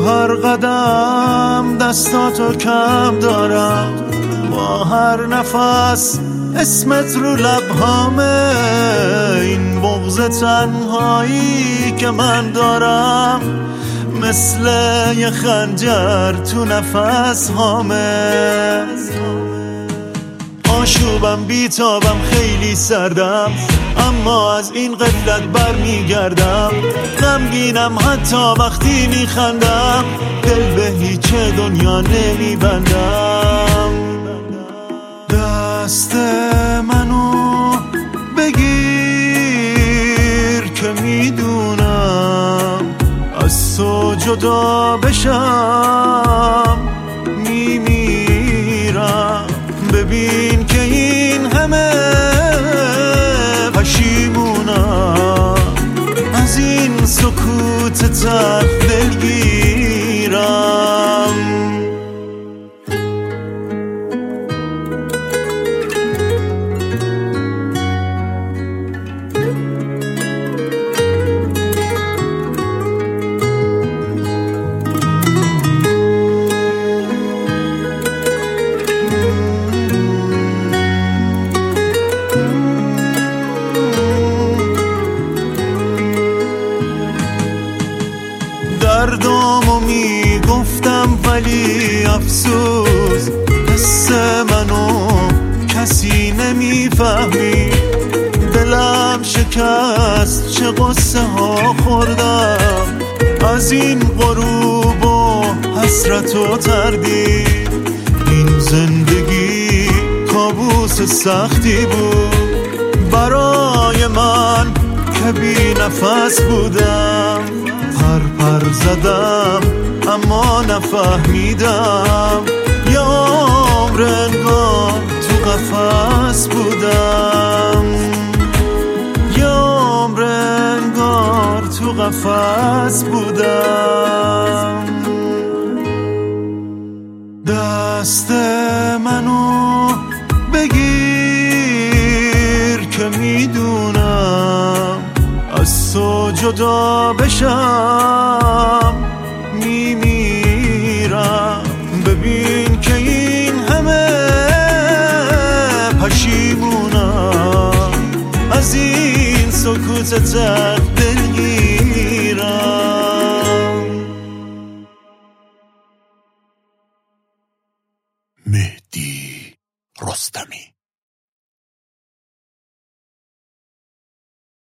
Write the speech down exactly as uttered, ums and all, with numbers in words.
هر قدم دستاتو کم دارم، با هر نفس اسمت رو لبهامه. این بغض تنهایی که من دارم مثل یه خنجر تو نفس هامه. آشوبم بیتابم خیلی سردم، اما از این غفلت بر میگردم. غمگینم حتی وقتی میخندم، دل به هیچ دنیا نمیبندم. دست منو بگیر که میدونم از تو جدا بشم میمیرم. ببین که این همه پشیمونم، از این سکوت تلخ دلگیرم. دردامو میگفتم ولی افسوس، حس منو کسی نمیفهمی. دلم شکست، چه قصه ها خوردم از این غروب و حسرت و تردید. این زندگی کابوس سختی بود برای من که بی نفس بودم. پر پر زدم اما نفهمیدم، یه عمر انگار تو قفس بودم. یه عمر انگار تو قفس بودم. دست منو بگیر که میدونم از تو جدا بشم میمیرم. ببین که این همه پشیمونم، از این سکوت تلخ دلگیرم. مهدی رستمی.